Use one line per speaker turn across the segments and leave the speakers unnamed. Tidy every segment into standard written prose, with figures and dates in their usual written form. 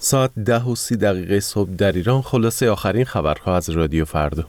ساعت 10:30 صبح در ایران. خلاصه آخرین خبرها از رادیو فردا.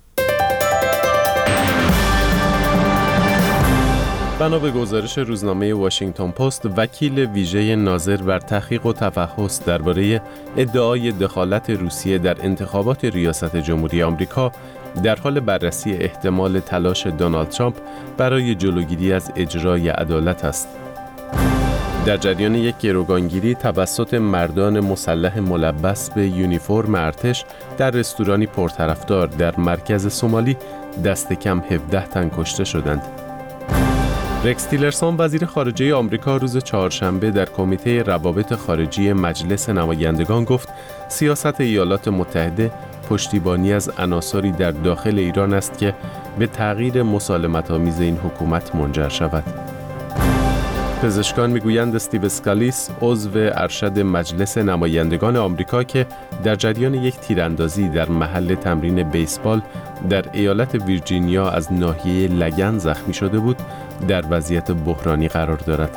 بنا به گزارش روزنامه واشنگتن پست، وکیل ویژه ناظر بر تحقیق و تفحص درباره ادعای دخالت روسیه در انتخابات ریاست جمهوری آمریکا در حال بررسی احتمال تلاش دونالد ترامپ برای جلوگیری از اجرای عدالت است. در جریان یک گروگانگیری توسط مردان مسلح ملبس به یونیفرم ارتش در رستورانی پرطرفدار در مرکز سومالی دست کم 17 تن کشته شدند. رکس تیلرسون وزیر خارجه آمریکا روز چهارشنبه در کمیته روابط خارجی مجلس نمایندگان گفت سیاست ایالات متحده پشتیبانی از عناصری در داخل ایران است که به تغییر مسالمت‌آمیز این حکومت منجر شود. پزشکان میگویند استیو اسکالیس عضو ارشد مجلس نمایندگان آمریکا که در جریان یک تیراندازی در محل تمرین بیسبال در ایالت ویرجینیا از ناحیه لگن زخمی شده بود در وضعیت بحرانی قرار دارد.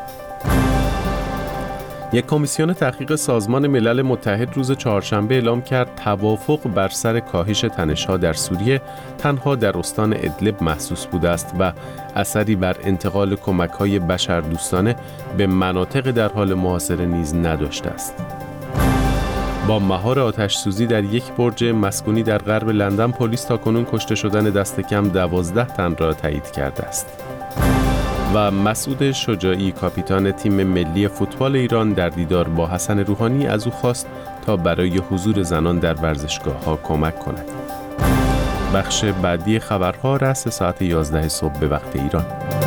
یک کمیسیون تحقیق سازمان ملل متحد روز چهارشنبه اعلام کرد توافق بر سر کاهش تنش‌ها در سوریه تنها در استان ادلب محسوس بوده است و اثری بر انتقال کمک‌های بشردوستانه به مناطق در حال محاصره نیز نداشته است. با مهار آتش‌سوزی در یک برج مسکونی در غرب لندن، پلیس تاکنون کشته شدن دست کم 12 تن را تایید کرده است. و مسعود شجاعی کاپیتان تیم ملی فوتبال ایران در دیدار با حسن روحانی از او خواست تا برای حضور زنان در ورزشگاه‌ها کمک کند. بخش بعدی خبرها رأس ساعت 11 صبح به وقت ایران.